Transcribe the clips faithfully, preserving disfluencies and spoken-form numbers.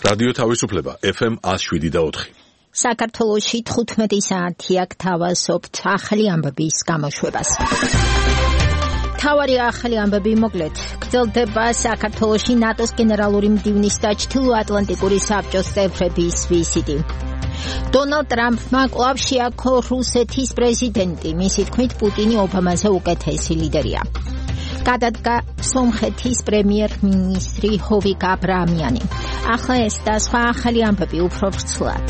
რადიო თავისუფლება ეფ ემ one oh seven point four. საქართველოში თხუთმეტი საათია გთავაზობთ ახალი ამბების გამოშვებას. თავარი ახალი ამბები მოკლედ. გრძელდება საქართველოში ნატოს გენერალური მდივნის და ჩრდილოატლანტიკური საბჭოს წევრების ვიზიტი. დონალდ ტრამპმა კვლავ შეაქო რუსეთის პრეზიდენტი. მისი თქმით, პუტინი ობამაზე უკეთესი ლიდერია. გადადგა სომხეთის პრემიერ-მინისტრი ჰოვიკ აბრამიანი. ახლა ეს და სხვა ახალი ამბები უფრო ვრცლად.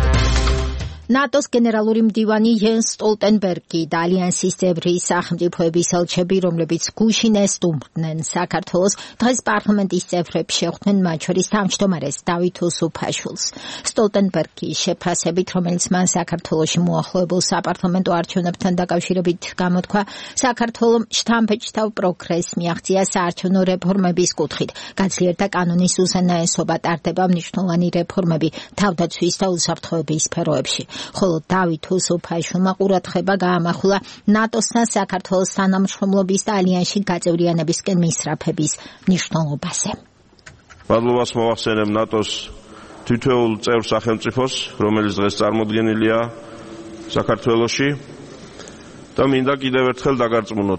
ნატოს გენერალური მდივანი იენს სტოლტენბერგი და ალიანსის წევრი სახელმწიფოების ელჩები, რომლებიც გუშინ ესტუმრდნენ საქართველოს, დღეს პარლამენტის წევრებს შეხვდნენ, მათ შორის თავმჯდომარეს დავით უსუფაშვილს. სტოლტენბერგის შეფასებით, რომელიც მან საქართველოში მოახლოებულ საპარლამენტო არჩევნებთან დაკავშირებით გამოთქვა, საქართველომ შთამბეჭდავ პროგრესს მიაღწია საარჩევნო რეფორმების კუთხით. გაძლიერდა კანონის უზენაესობა, ტარდება მნიშვნელოვანი რეფორმები თავდაცვის და უსაფრთხოების სფეროებში. ხოლო დავით უსუფაშვილმა ყურადღება გაამახვილა ნატოსთან საქართველოს თანამშრომლობის და ალიანსში გაწევრიანებისკენ მისწრაფების მნიშვნელობაზე. მადლობას მოვახსენებ ნატოს თითოეულ წევრ სახელმწიფოს, რომელიც დღეს წარმოდგენილია საქართველოში და მინდა კიდევ ერთხელ დაგარწმუნოთ,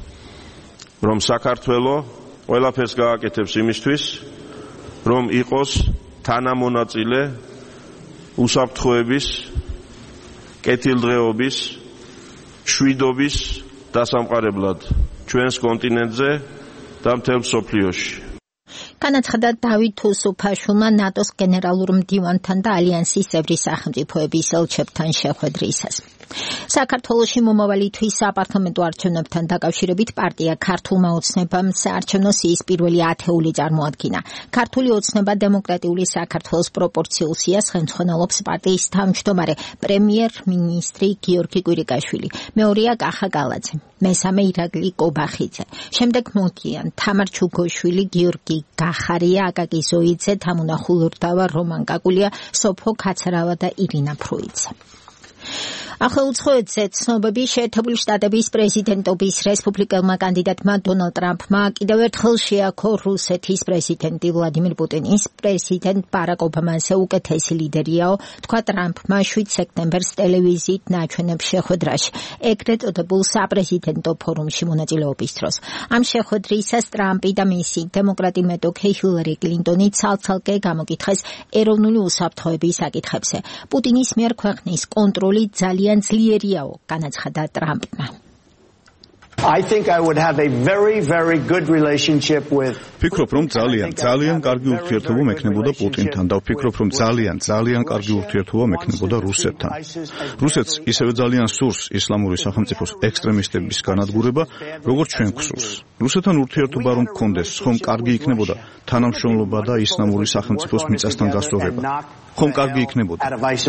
რომ საქართველო ყველაფერს გააკეთებს იმისთვის, რომ იყოს თანამონაწილე უსაფრთხოების, კეთილდღეობის, შვიდობის დასამყარებლად ჩვენს კონტინენტზე და მთელ მსოფლიოში. განაცხადა დავით უსუფაშვილმა ნატოს გენერალურ მდივანთან და ალიანსის წევრი სახელმწიფოების ელჩებთან შეხვედრისას. საქართველოში მომავალი თვის საპარლამენტო არჩევნებთან დაკავშირებით პარტია ქართულმა ოცნებამ საარჩევნო სიის პირველი ათეული წარმოადგინა. ქართული ოცნება დემოკრატიული საქართველოს პროპორციულ სიას ხელმძღვანელობს პარტიის თავმჯდომარე პრემიერ-მინისტრი გიორგი კვირიკაშვილი. მეორეა კახა გალაძე, მესამე ირაკლი კობახიძე. შემდეგ მოდიან თამარ ჩუგოშვილი, გიორგი გახარია, აკაკი ზოიძე, თამუნა ხულურდავა, რომან კაკულია, სოფო ქაცარავა და ირინა ფრუიძე. ახლა უცხოეთზე ცნობები შეერთებული შტატების პრეზიდენტობის რესპუბლიკელმა კანდიდატმა დონალდ ტრამპმა კიდევ ერთხელ შეაქო რუსეთის პრეზიდენტი ვლადიმირ პუტინის პრეზიდენტ ბარაკ ობამაზე უკეთესი ლიდერიაო, თქვა ტრამპმა შვიდ სექტემბერს ტელევიზიით ნაჩვენებ შეხვედრაში, ეგრეთ წოდებულ საპრეზიდენტო ფორუმში მონაწილეობის დროს. ამ შეხვედრისას ტრამპი და მისი დემოკრატი მეტოქე ჰილარი კლინტონი ცალ-ცალკე გამოკითხეს ეროვნული უსაფრთხოების საკითხებზე. პუტინის მიერ ქვეყნის კონტროლი ძალიან ძლიერიაო, განაცხადა ტრამპმა. I think I would have a very very good relationship with ფიქრობ რომ ძალიან ძალიან კარგი ურთიერთობა მექნებოდა პუტინთან და ვფიქრობ რომ ძალიან ძალიან კარგი ურთიერთობა მექნებოდა რუსეთთან. რუსეთს ისევე ძალიან სურს ისლამური სახელმწიფოს ექსტრემისტების განადგურება, როგორც ჩვენ გვსურს. რუსეთთან ურთიერთობა რომ გქონდეს, ხომ კარგი იქნებოდა თანამშრომლობა და ისლამური სახელმწიფოს მიწასთან გასწორება. ხომ კარგი იქნებოდა.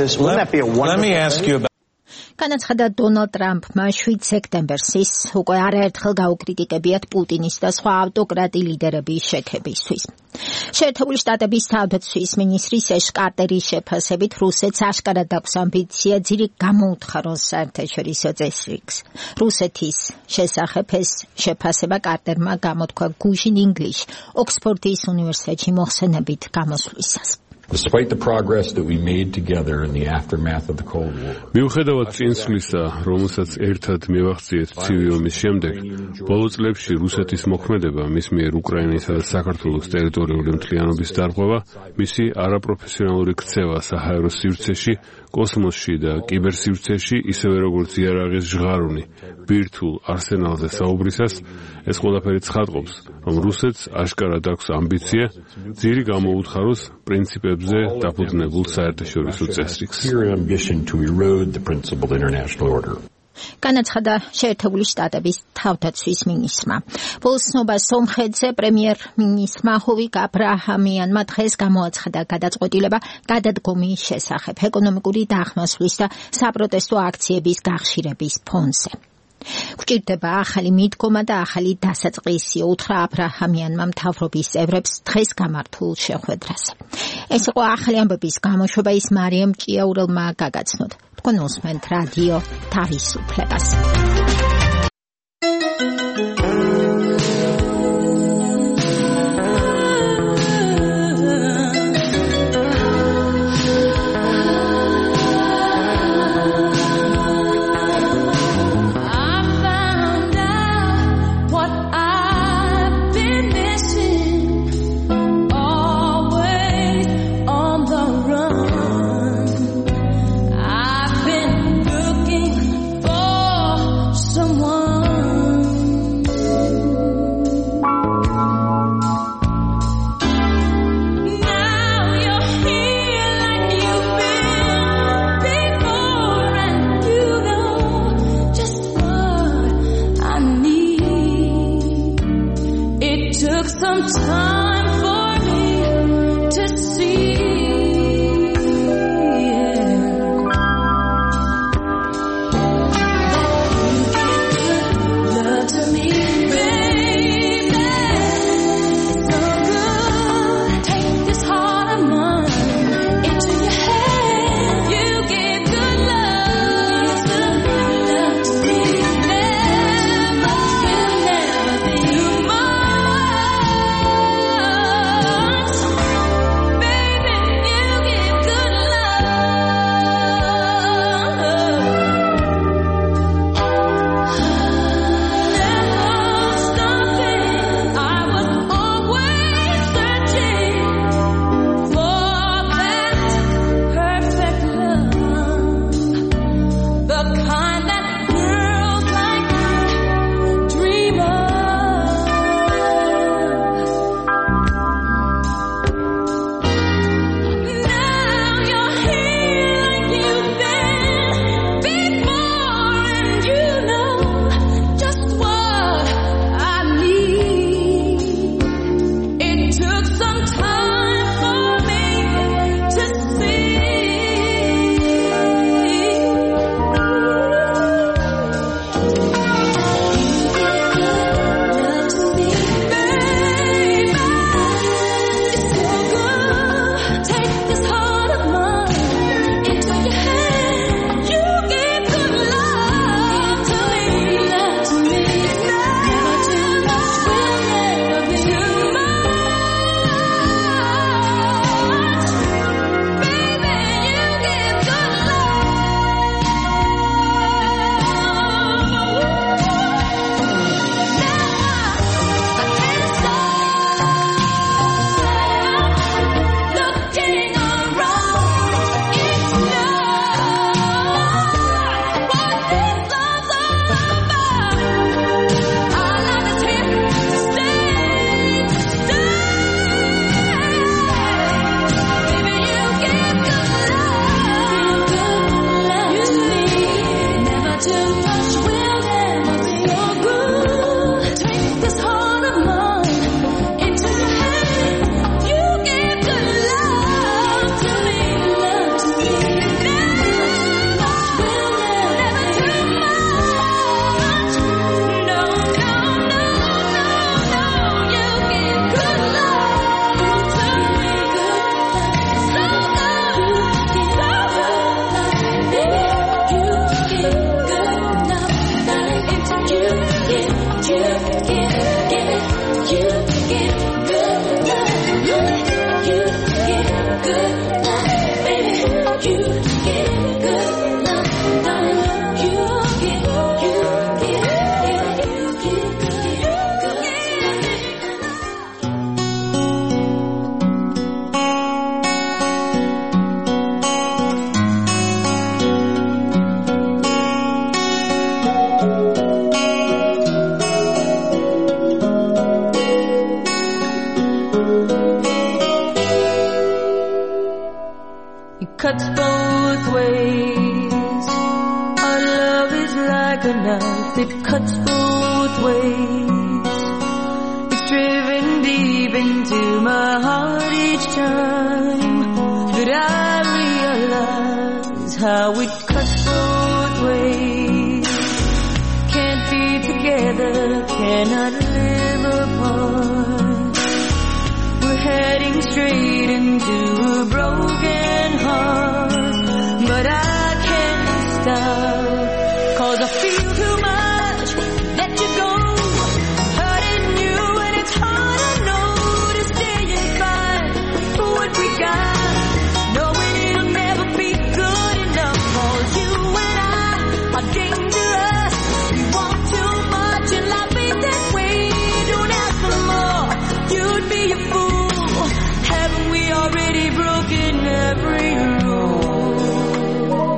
განაცხადა დონალდ ტრამპმა შვიდ სექტემბერს ის უკვე არაერთხელ გაუკრიტიკებიათ პუტინის და სხვა ავტოკრატი ლიდერების შექებისთვის. შეერთებული შტატების თავდაცვის მინისტრის ეშ კარტერის შეფასებით რუსეთს აშკარად აქვს ამბიცია ძირი გამოუთხაროს საერთაშორისო წესრიგს. რუსეთის შესახებ ეს შეფასება კარტერმა გამოთქვა გუშინ ინგლისში ოქსფორდის უნივერსიტეტში მოხსენებით გამოსვლისას. Despite the progress that we made together in the aftermath of the Cold War. მიუხედავად წინსვლისა, რომელსაც ერთად მივახციეთ ცივი ომის შემდეგ, ბოლო წლებში რუსეთის მოქმედება, მის მიერ უკრაინისა და საქართველოს ტერიტორიული მთლიანობის დარღვევა, მისი არაპროფესიონალური ქცევა საჰაერო სივრცეში, კოსმოსში და კიბერსივრცეში, ისევე როგორც იარაღის ჟღარუნი, ბირთვულ არსენალზე საუბრისას, ეს ყველაფერი ცხადყოფს, რომ რუსეთს აშკარად აქვს ამბიცია ძირი გამოუთხაროს პრინციპებზე დაფუძნებულ საერთაშორისო წესრიგს. განაცხადა შეერთებული შტატების თავდაცვის მინისტრმა. ბოლსნობა სომხეთზე პრემიერ-მინისტრმა ჰოვიკ აბრაჰამიანმა დღეს გამოაცხადა გადაწყვეტილება გადადგომის შესახებ ეკონომიკური დახმასვლის და საპროტესტო აქციების გახშირების ფონზე. გვჭირდება ახალი მიდგომა და ახალი დასაწყისი, უთხრა აბრაჰამიანმა მთავრობის წევრებს დღეს გამართულ შეხვედრაზე. ეს იყო ახალი ამბების გამოშვება, ის მარიამ ჭიაურელმა გაგაცნოთ. თქვენ უსმენთ რადიო თავისუფლებას. some time for me to see. cuts both ways. Our love is like a knife, it cuts both ways. It's driven deep into my heart each time that I realize how it cuts both ways. Can't be together, cannot live apart. We're heading straight into a broken heart, but I can't stop, 'cause I feel too much, let you go, hurting you, and it's hard I know to stay and find what we got, knowing it'll never be good enough, 'cause you and I are dangerous, we want too much, and life ain't that way, don't ask for more, you'd be a fool, haven't we already broken every rule?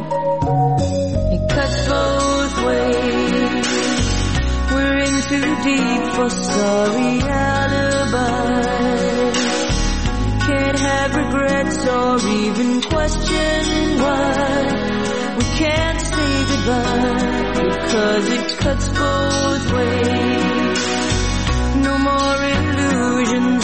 It cuts both ways, we're in too deep for sorry alibis, can't have regrets or even question why we can't say goodbye, because it cuts both ways. No more illusions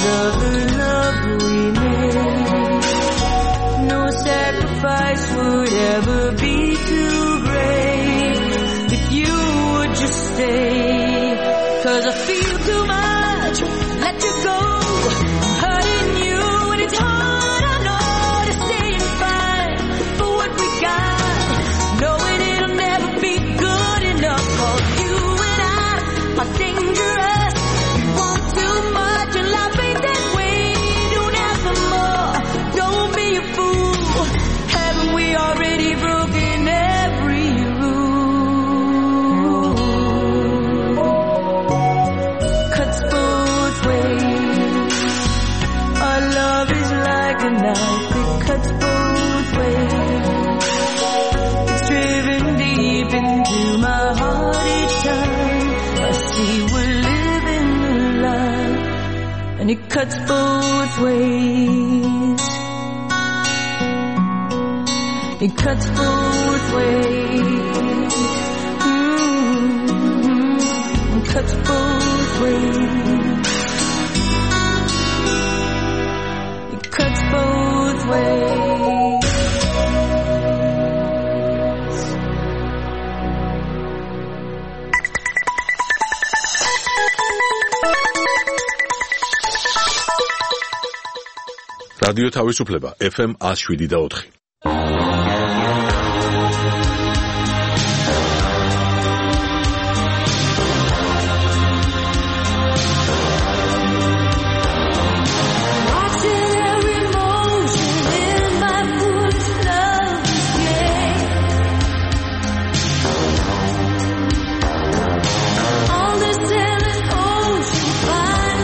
'cause I feel too much, let you go, hurting you, and it's hard, I know, to say I'm fine for what we got, knowing it'll never be good enough, 'cause you and I are dangerous, we want too much, and life ain't that way, don't ask for more, don't be a fool, haven't we already broken every rule? Cuts both ways, our love is like a knife, it cuts both ways, it's driven deep into my heart each time I see we're living a lie, and it cuts both ways, it cuts both ways, mm-hmm. It cuts both ways, it cuts both ways. რადიო თავისუფლება ეფ ემ one oh seven და four.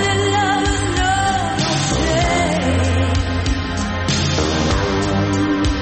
All this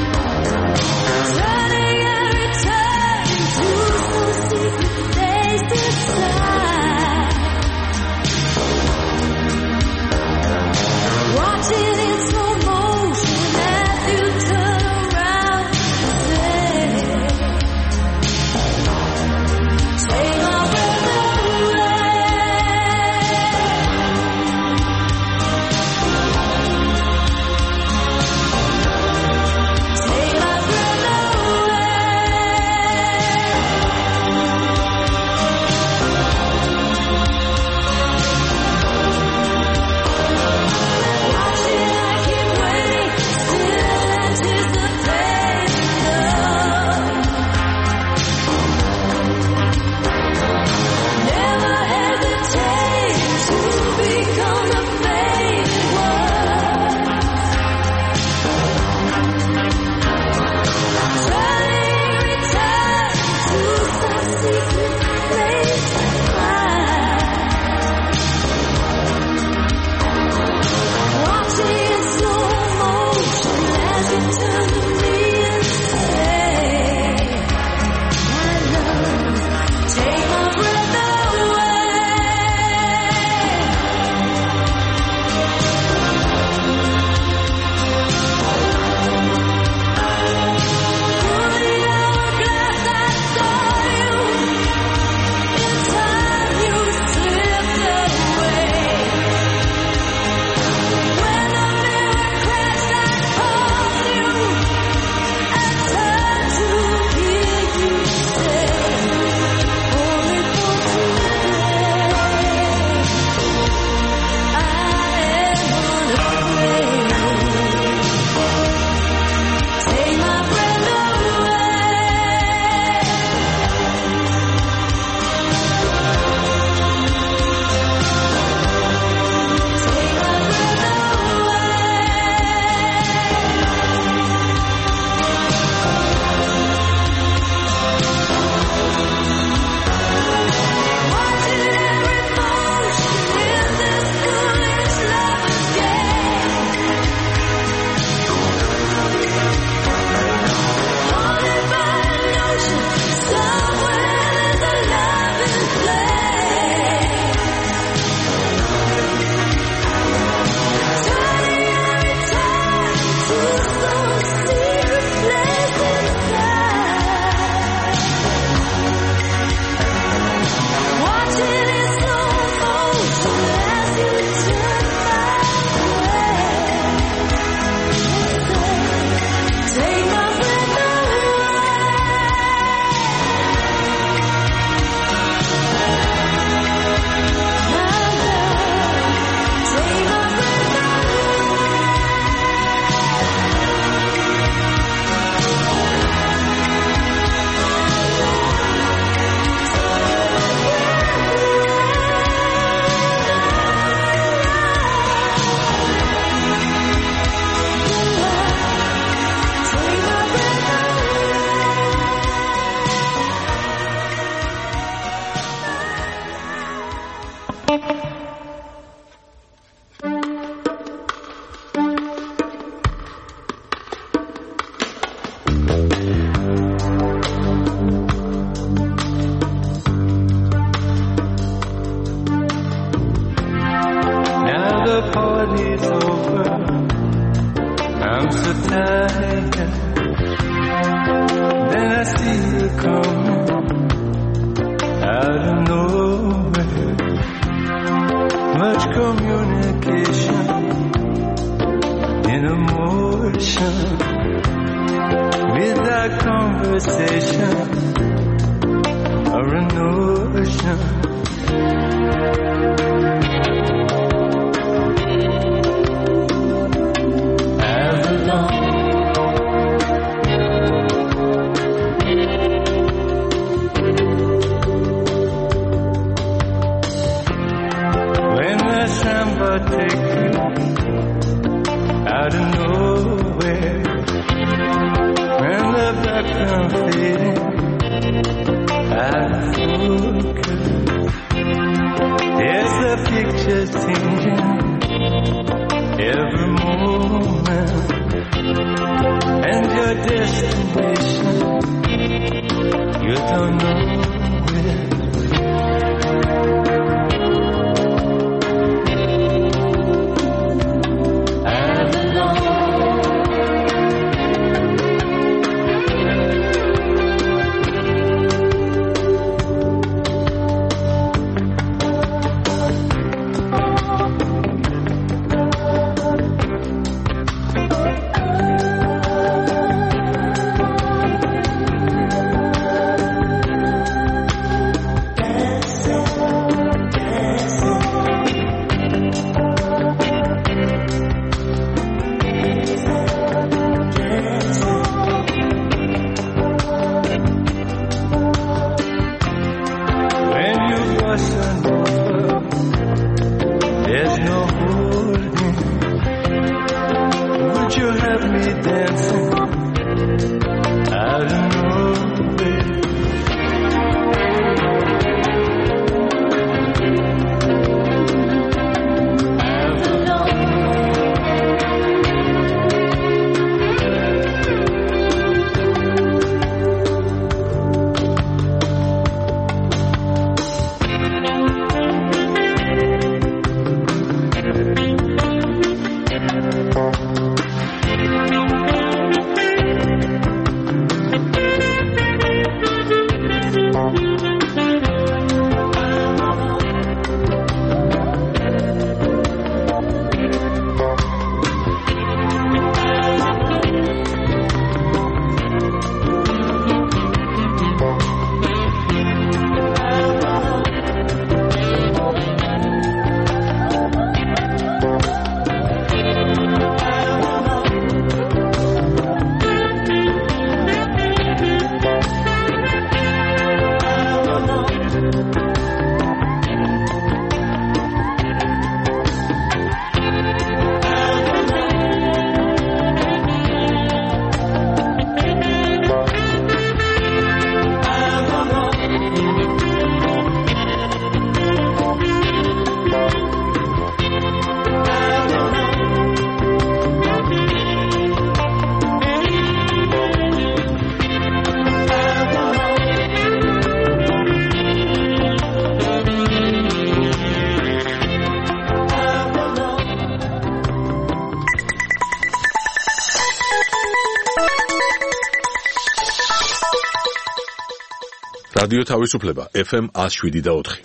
რადიო თავისუფლება ეფ ემ one oh seven და four.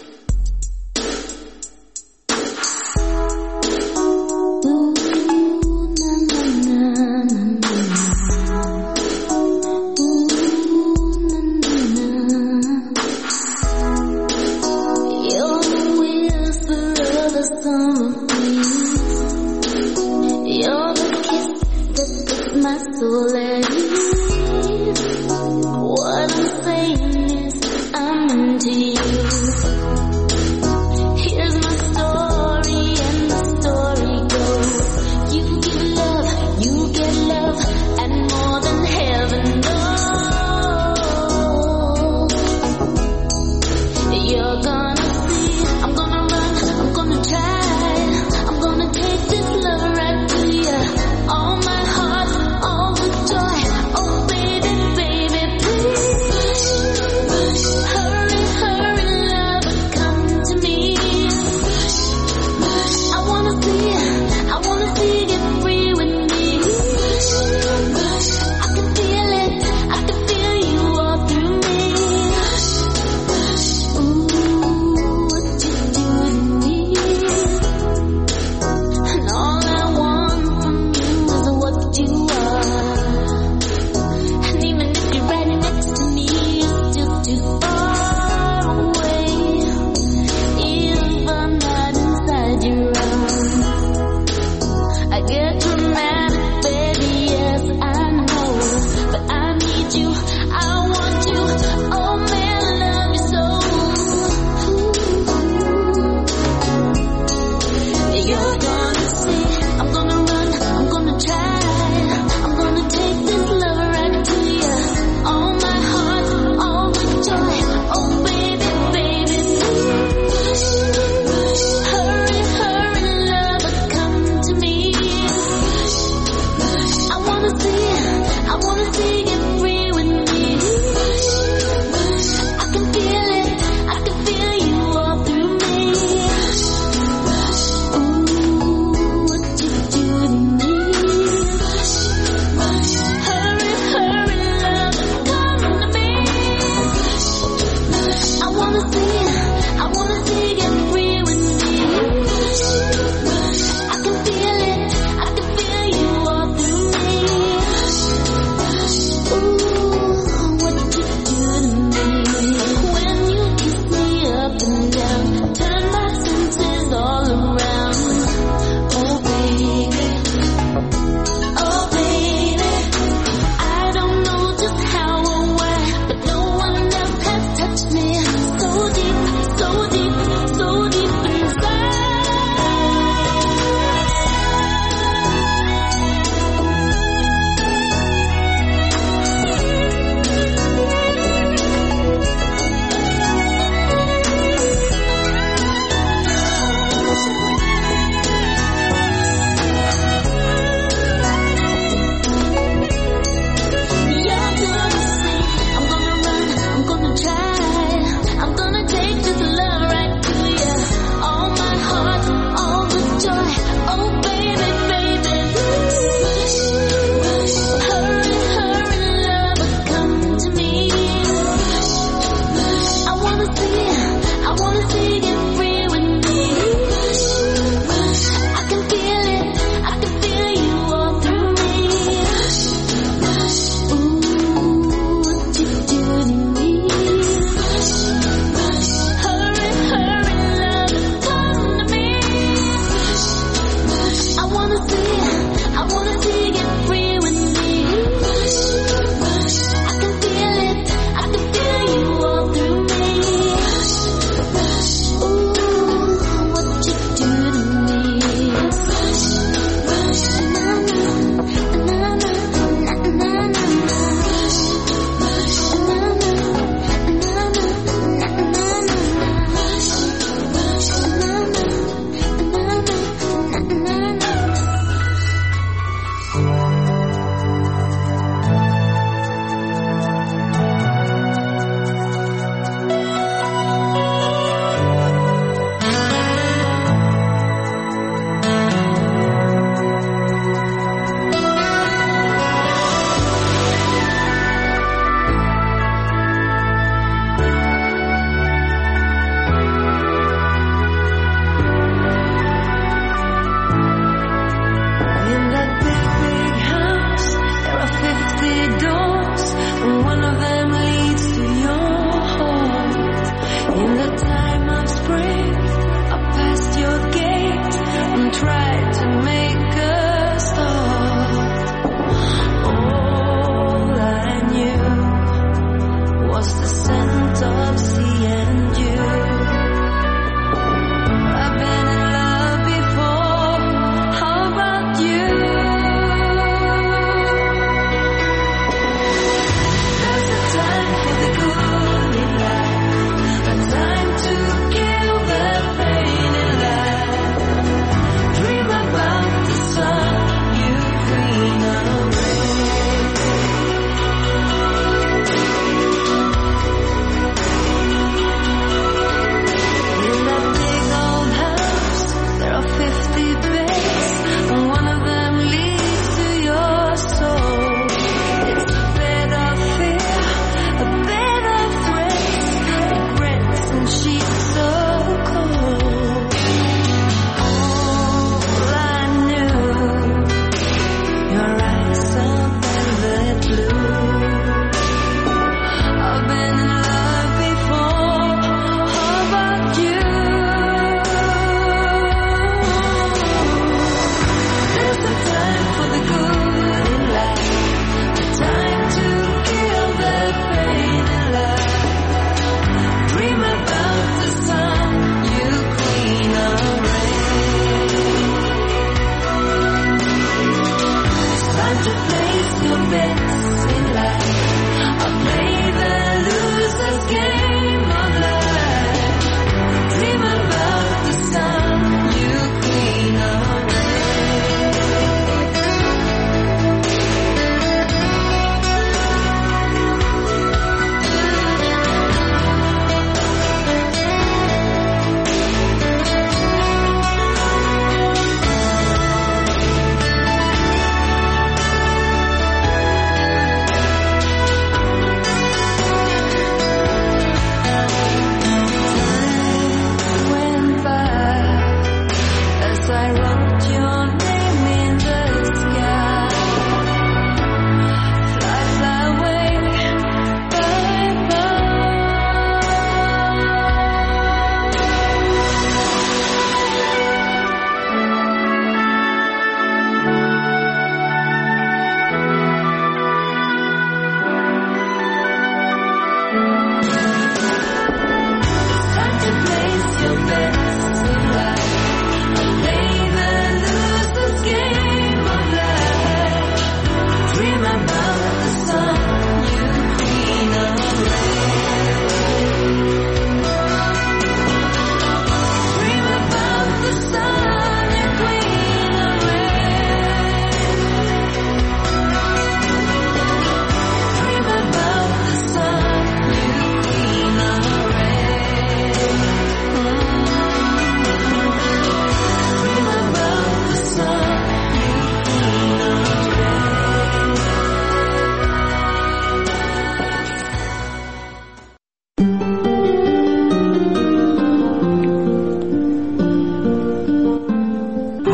What I'm saying is I'm into you.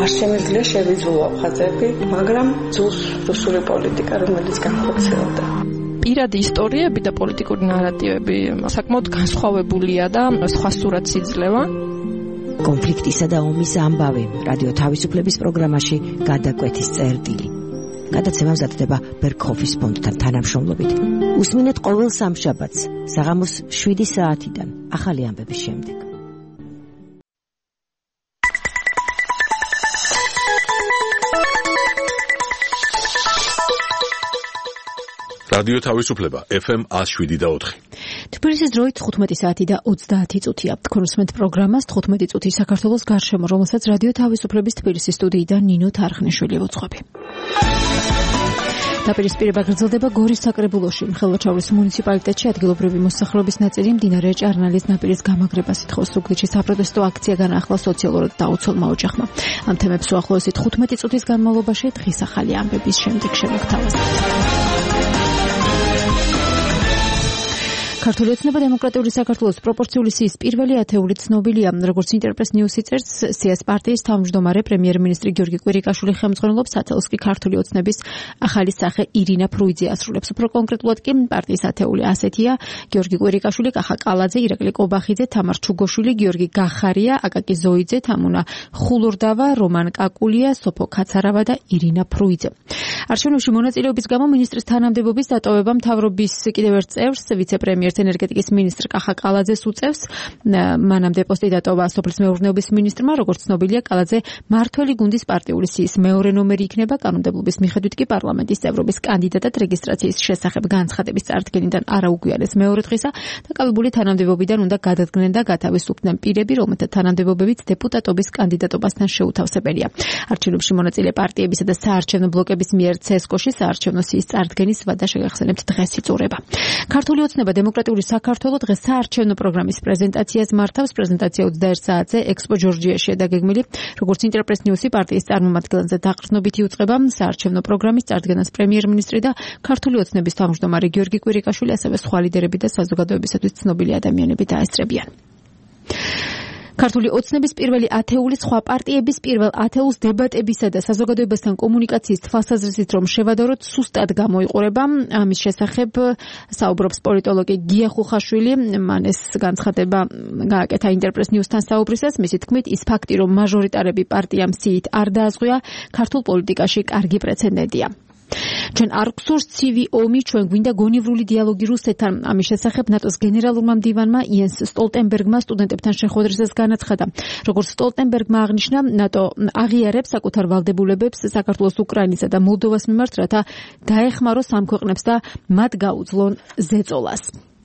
არ შემიძლია შევიძულო ხაზები, მაგრამ ძულს რუსული პოლიტიკა, რომელიც განხორციელდა. პირადი ისტორიები და პოლიტიკური ნარატივები საკმაოდ განსხვავებულია და სხვა სურათს იძლევა. კონფლიქტისა და ომის ამბავი რადიო თავისუფლების პროგრამაში გადაკვეთის წერტილი. გადაცემა მზადდება ბერგჰოფის ფონდთან თანამშრომლობით. უსმინეთ ყოველ სამშაბათს საღამოს შვიდი საათიდან ახალი ამბების შემდეგ. რადიო თავისუფლება ეფ ემ one oh seven და four. თბილისის დროით თხუთმეტი საათი და ოცდაათი წუთია. კონსუმენტ პროგრამას თხუთმეტი წუთი საქართველოს გარშემო, რომელსაც რადიო თავისუფლების თბილისის სტუდიიდან ნინო თარხნიშვილი ვუძღვები. დაპირისპირება გრძელდება გორის საკრებულოში. მხელვაჩაურის მუნიციპალიტეტში ადგილობრივი მოსახლეობის ნაწილი მდინარე ჭარნალის ნაპირის გამაგრებას ითხოვს. ზუგდიდში საპროტესტო აქცია განაახლა სოციალურად დაუცველმა ოჯახმა. ამ თემებს უახლოესი თხუთმეტი წუთის განმავლობაში დღის ახალი ამბების შემდეგ შემოგთავაზებთ. ქართული ოცნება დემოკრატიული საქართველოს პროპორციული სიის პირველი ათეული ცნობილია. როგორც ინტერპრეს ნიუსი წერს, სიას პარტიის თავმჯდომარე პრემიერ-მინისტრი გიორგი კვირიკაშვილი ხელმძღვანელობს, ათეულს კი ქართული ოცნების ახალი სახე ირინა ფრუიძე ასრულებს. უფრო კონკრეტულად კი პარტიის ათეული ასეთია: გიორგი კვირიკაშვილი, კახა კალაძე, ირაკლი კობახიძე, თამარ ჩუგოშვილი, გიორგი გახარია, აკაკი ზოიძე, თამუნა ხულურდავა, რომან კაკულია, სოფო კაცარავა და ირინა ფრუიძე. არჩევნებში მონაწილეობის გამო მინისტრის თანამდებობის დატოვება მთავრობის კიდევ ერთ წევრს, ვიცე-პრემიერს ენერგეტიკის მინისტრ კახა კალაძეს უწევს. მანამდე პოსტი დატოვა სოფლის მეურნეობის მინისტრმა. როგორც ცნობილია, კალაძე მართველი გუნდის პარტიული სიის მეორე ნომერი იქნება. კანონმდებლობის მიხედვით კი პარლამენტის წევრობის კანდიდატად რეგისტრაციის შესახებ განცხადების წარდგენიდან არა უგვიარეს მეორე დღისა, დაკავებული თანამდებობიდან უნდა გადადგნენ და გათავისუფლდნენ პირები, რომელთა თანამდებობებიც დეპუტატობის კანდიდატობასთან შეუთავსებელია. არჩევნებში მონაწილე პარტიებისა და საარჩევნო ბლოკების მიერ ცესკოში საარჩევნო სიის წარდგენის ვადა შეგახსენებთ დღეს იწურება. ქართული ოცნება დემოკრატიული საქართველო დღეს საარჩევნო პროგრამის პრეზენტაციას მართავს. პრეზენტაცია ოცდაერთ საათზე ექსპო ჯორჯიაშია დაგეგმილი. როგორც ინტერპრეს ნიუსი პარტიის წარმომადგენლზე დაყრდნობით იუწყება საარჩევნო პროგრამის წარდგენას პრემიერ-მინისტრი და ქართული ოცნების თავმჯდომარე გიორგი კვირიკაშვილი, ასევე სხვა ლიდერები და საზოგადოებისათვის ცნობილი ადამიანები დაესწრებიან. ქართული ოცნების პირველი ათეული სხვა პარტიების პირველ ათეულს დებატებისა და საზოგადოებასთან კომუნიკაციის თვალსაზრისით რომ შევადაროთ სუსტად გამოიყურება. ამის შესახებ საუბრობს პოლიტოლოგი გია ხუხაშვილი. მან ეს განცხადება გააკეთა ინტერპრეს ნიუსთან საუბრისას. მისი თქმით, ის ფაქტი რომ მაჟორიტარები პარტიამ სიით არ დააზღვია, ქართულ პოლიტიკაში კარგი პრეცედენტია. ჩვენ არ გსურს ცივი ომი, ჩვენ გვინდა გონივრული დიალოგი რუსეთთან. ამის შესახებ ნატოს გენერალურმა მდივანმა იენს სტოლტენბერგმა სტუდენტებთან შეხვედრისას განაცხადა. როგორც სტოლტენბერგმა აღნიშნა, ნატო აღიარებს საკუთარ ვალდებულებებს საქართველოს, უკრაინისა და მოლდოვას მიმართ, რათა დაეხმაროს ამ ქვეყნებს და მათ გაუძლონ ზეწოლას.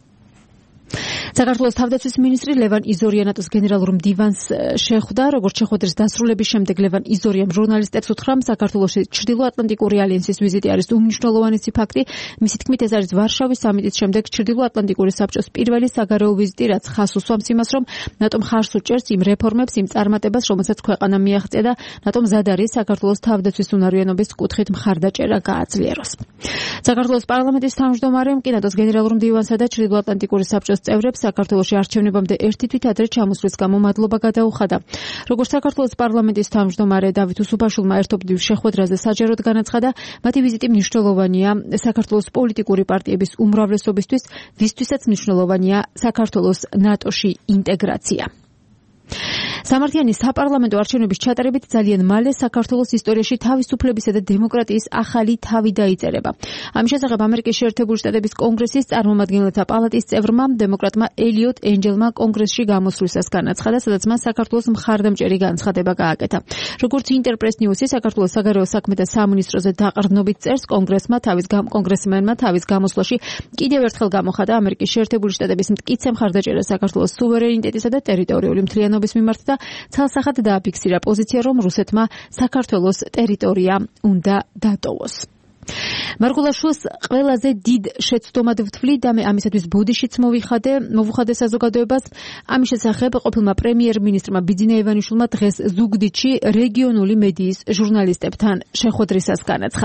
საქართველოს თავდაცვის მინისტრი ლევან იზორია ნატოს გენერალურ მდივანს შეხვდა. როგორც შეხვედრის დასრულების შემდეგ ლევან იზორიამ ჟურნალისტებს უთხრა, საქართველოში ჩრდილოატლანტიკური ალიანსის ვიზიტი არის უმნიშვნელოვანესი ფაქტი. მისი თქმით, ეს არის ვარშავის სამიტის შემდეგ ჩრდილოატლანტიკური საბჭოს პირველი საგარეო ვიზიტი, რაც ხაზს უსვამს იმას, რომ ნატო მხარს უჭერს იმ რეფორმებს, იმ წარმატებას, რომელსაც ქვეყანა მიაღწია და ნატო მზად არის საქართველოს თავდაცვის უნარიანობის კუთხით მხარდაჭერა გააძლიეროს. საქართველოს პარლამენტის თავმჯდომარემ კი ნატოს გენერალურ მდივანსა და ჩრდილოატლანტიკური საბჭოს წევრებს საქართველოში არჩევნებამდე ერთი თვით ადრე ჩამოსვლის გამო მადლობა გადაუხადა. როგორც საქართველოს პარლამენტის თავმჯდომარე დავით უსუფაშვილმა ერთობლივ შეხვედრაზე საჯაროდ განაცხადა, მათი ვიზიტი მნიშვნელოვანია საქართველოს პოლიტიკური პარტიების უმრავლესობისთვის, ვისთვისაც მნიშვნელოვანია საქართველოს ნატოში ინტეგრაცია. სამართლიანი საპარლამენტო არჩევნების ჩატარებით ძალიან მალე საქართველოს ისტორიაში თავისუფლებისა და დემოკრატიის ახალი თავი დაიწერება. ამის შესახებ ამერიკის შეერთებული შტატების კონგრესის წარმომადგენელთა პალატის წევრმა დემოკრატმა ელიოტ ენჯელმა კონგრესში გამოსვლისას განაცხადა, სადაც მან საქართველოს მხარდამჭერი განცხადება გააკეთა. როგორც ინტერპრეს ნიუსი საქართველოს საგარეო საქმეთა სამინისტროზე დაყრდნობით წერს, კონგრესმა თავის კონგრესმენმა თავის გამოსვლაში კიდევ ერთხელ გამოხატა ამერიკის შეერთებული შტატების მტკიცე მხარდაჭერა საქართველოს სუვერენიტეტისა და ტერიტორიული მთლიანობის მიმართ და ცალსახად დააფიქსირა პოზიცია, რომ რუსეთმა საქართველოს ტერიტორია უნდა დატოვოს. მარგულაშვილს ყველაზე დიდ შეცდომად ვთვლი და მე ამისათვის ბოდიშიც მოვიხადე, მოვუხადე საზოგადოებას. ამის შესახებ ყოფილმა პრემიერ-მინისტრმა ბიძინა ივანიშვილმა დღეს ზუგდიდში რეგიონული მედიის ჟურნალისტებთან შეხვედრისას განაცხადა.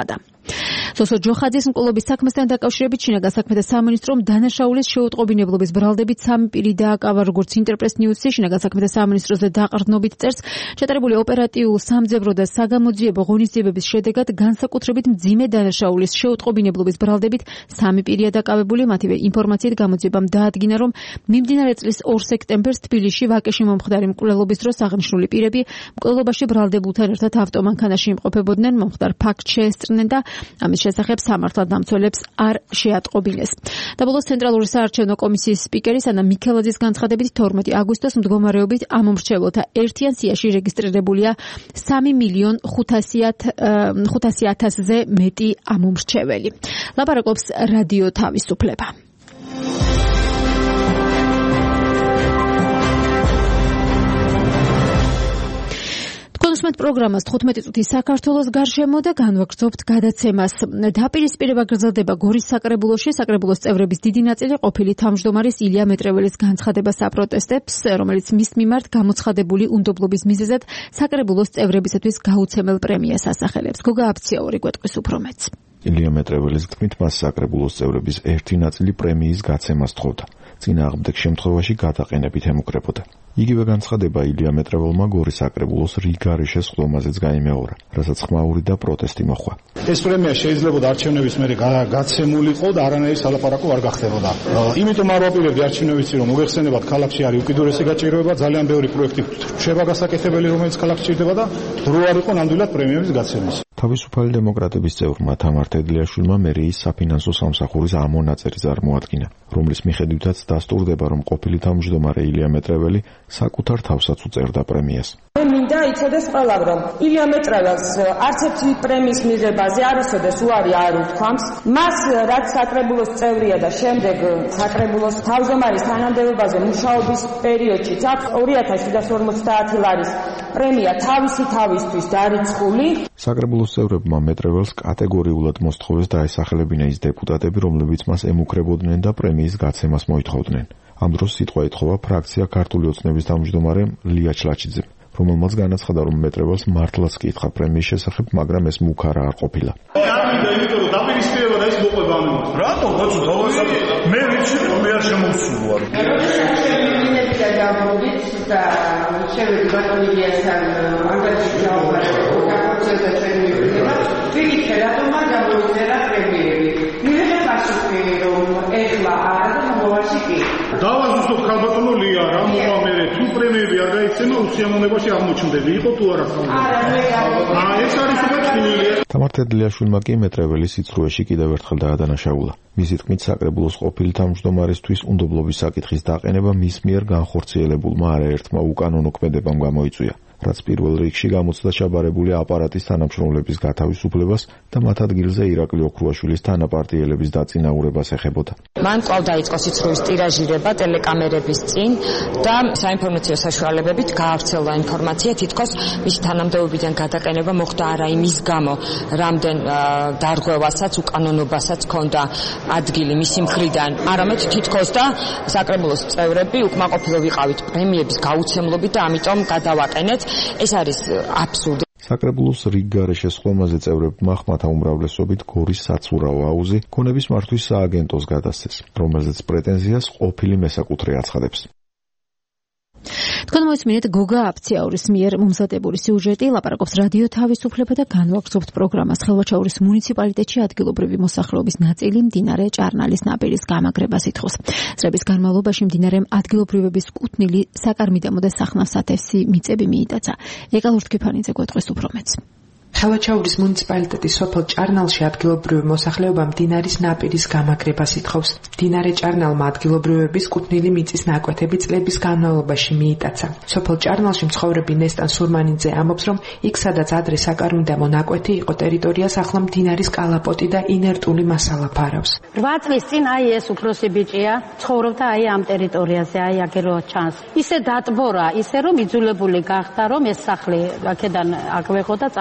სოსო ჯოხაძის მკვლობის საქმესთან დაკავშირებით შინაგან საქმეთა სამინისტრომ დანაშაულის შეუტყობინებლობის ბრალდებით სამი პირი დააკავა, როგორც ინტერპრეს ნიუსი შინაგან საქმეთა სამინისტროზე დაყრდნობით წერს. ჩატარებული ოპერატიულ სამძებრო და საგამოძიებო ღონისძიებების შედეგად განსაკუთრებით მძიმე დანაშაულის შეუტყობინებლობის ბრალდებით სამი პირია დაკავებული. მათივე ინფორმაციით გამოძიებამ დაადგინა, რომ მიმდინარე წლის ორ სექტემბერს თბილისში ვაკეში მომხდარი მკვლელობის დროს აღნიშნული პირები მკვლელობაში ბრალდებულთან ერთად ავტომანქანაში იმყოფებოდნენ. მომხდარ ფაქტს შეესწრნენ და ამის შესახებ სამართალდამცველებს არ შეატყობინეს. დაბოლოს ცენტრალური საარჩევნო კომისიის სპიკერის ანა მიქელაძის განცხადებით თორმეტი აგვისტოს მდგომარეობით ამ მომრჩეველთა ერთიან სიაში რეგისტრირებულია სამი მილიონ ხუთასი ათასზე მეტი ამომრჩეველი. ლაპარაკობს რადიო თავისუფლება. უსმენთ პროგრამას თხუთმეტი წუთი საქართველოს გარშემო და განვაგრძობთ გადაცემას. დაპირისპირება გრძელდება გორის საკრებულოში. საკრებულოს წევრების დიდი ნაწილი ყოფილი თავმჯდომარის ილია მეტრეველის განცხადებას აპროტესტებს, რომელიც მის მიმართ გამოცხადებული უნდობლობის მიზეზად საკრებულოს წევრებისათვის გაუცემელ პრემიას ასახელებს. გოგა აფციაური გვეტყვის უფრო მეც. ილია მეტრეველის თქმით, მას საკრებულოს წევრების ერთი ნაწილი პრემიის გაცემას თხოვდა. წინააღმდეგ შემთხვევაში გადაყენებით ემუქრებოდა. იგივე განცხადება ილია მეტრეველმა გორის საკრებულოს რიგარიშეს ხდომაზეც გაიმეორა, რასაც ხმაური და პროტესტი მოხდა. ეს პრემია შეიძლება არჩევნების მერე გაცემულიყო და არანაირი სალაპარაკო არ გახდებოდა. იმიტომ არ ვაპირებდი არჩევნების წინ რომ მოიხსენებათ ქალაქში არის უკიდურესი გაჭირვება, ძალიან ბევრი პროექტი რჩება გასაკეთებელი, რომელიც ქალაქში ჭირდება და დრო არ იყო ნამდვილად პრემიების გაცემის. თავისუფალი დემოკრატების წევრმა თამარ თედლიაშვილმა მერიის საფინანსო სამსახურის ამონაწერი წარმოადგინა, რომლის მიხედვითაც დასტურდება, რომ ყოფილი თავმჯდომარე ილია მეტრეველი საკუთარ თავსაც უწერდა პრემიას. მე მინდა იცოდეს ყველამ, რომ ილია მეტრეველს არც ერთი პრემიის მიღებაზე არ იცოდეს უარი არ უთქვამს. მას რაც საკრებულოს წევრია და შემდეგ საკრებულოს თავმჯდომარის თანამდებობაზე მუშაობის პერიოდშიც აქვს ორი ათას შვიდას ორმოცდაათი ლარის პრემია თავისი თავისთვის დარიცხული. საკრებულოს წევრებმა მეტრეველს კატეგორიულად მოსთხოვეს დაესახელებინა ის დეპუტატები, რომლებიც მას ემუქრებოდნენ და პრემიის გაცემას მოითხოვდნენ. ამ დროს სიტყვა ეთხოვა ფრაქცია ქართული ოცნების თავმჯდომარე ლია ჩლაჩიძემ, რომელმაც განაცხადა, რომ მეტრეველს მართლაც კითხა პრემიის შესახებ, მაგრამ ეს მუქარა არ ყოფილა. იმიტომ რომ დაპირისპირება და ის მოყვება ამ იმას. რატო კაცო დავასაბე? მე ვიცი რომ მე არ შემოვსული ვარ. მინეცია გამოდით და შევედი ბატონილიასთან ანგარიში გავაბარებ და პროცესზე შემოვიდება. ვიქცე რატომ არ გამოიწერა პრემიები? მივიღე პასუხი რომ ეხლა არა და მომავალში კი. დავაზუსტოთ ქალბატონო ლია, რა მოვა მე თუ პრემიები არ გაიცემა უსიამოვნებაში აღმოჩნდები, იყო თუ არა ხალხი? არა, მე გამოვიდა. აა ეს არის უკეთილია. თამარ თედლიაშვილმა კი მეტრეველის სიცრუეში კიდევ ერთხელ დაადანაშაულა. მისი თქმით, საკრებულოს ყოფილი თავმჯდომარისთვის უნდობლობის საკითხის დაყენება მის მიერ განხორციელებულმა არაერთმა უკანონო ქმედებამ გამოიწვია, რაც პირველ რიგში გამოცდა ჩაბარებული აპარატის თანამშრომლების გათავისუფლებას და მათ ადგილზე ირაკლი ოქრუაშვილის თანაპარტიელების დაწინაურებას ეხებოდა. მან კვლავ დაიწყო სიცრუის ტირაჟირება ტელეკამერების წინ და საინფორმაციო საშუალებებით გაავრცელდა ინფორმაცია, თითქოს მისი თანამდებობიდან გადაყენება მოხდა არა იმის გამო, რამდენ დარღვევასაც, უკანონობასაც ჰქონდა ადგილი მისი მხრიდან, არამედ თითქოს და საკრებულოს წევრები უკმაყოფილო ვიყავით პრემიების გაუცემლობით და ამიტომ გადავაყენეთ. ეს არის აბსურდი. საკრებულოს რიგგარეშეს ხომაზე წევრებმა ხმათა უმრავლესობით გორის საცურაო აუზი ქონების მართვის სააგენტოს გადასცეს, რომელზეც პრეტენზიას ყოფილი მესაკუთრე აცხადებს. თქვენ მოისმინეთ გოგა აფციაურის მიერ მომზადებული სიუჟეტი. ლაპარაკობს რადიო თავისუფლება და განვაგრძობთ პროგრამას. ხელვაჩაურის მუნიციპალიტეტში ადგილობრივი მოსახლეობის ნაწილი მდინარე ჭარნალის ნაპირის გამაგრებას ითხოვს. წლების განმავლობაში მდინარემ ადგილობრივების კუთვნილი საკარმიდამო და სახნავ-სათევსი მიწები მიიტაცა. ეკალ ურთქიფანიძე გვეტყვის უფრო მეც. ხელვაჩაურის მუნიციპალიტეტის სოფელ ჭარნალში ადგილობრივი მოსახლეობა მდინარის ნაპირის გამაგრებას ითხოვს. მდინარე ჭარნალმა ადგილობრივების კუთვნილი მიწის ნაკვეთები წლების განმავლობაში მიიტაცა. სოფელ ჭარნალში მცხოვრები ნესტან სურმანიძე ამბობს, რომ იქ სადაც ადრე საკარმიდამო ნაკვეთი იყო ტერიტორიას, ახლა მდინარის კალაპოტი და ინერტული მასალა ფარავს. რვა წლის წინ აი ეს უფროსი ბიჭია ცხოვრობდა აი ამ ტერიტორიაზე, აი აქ რო ჩანს. ისე დატბორა, ისე რომ იძულებული გახდა, რომ ეს სახლი აქედან აგვეღო და წაგვეღო და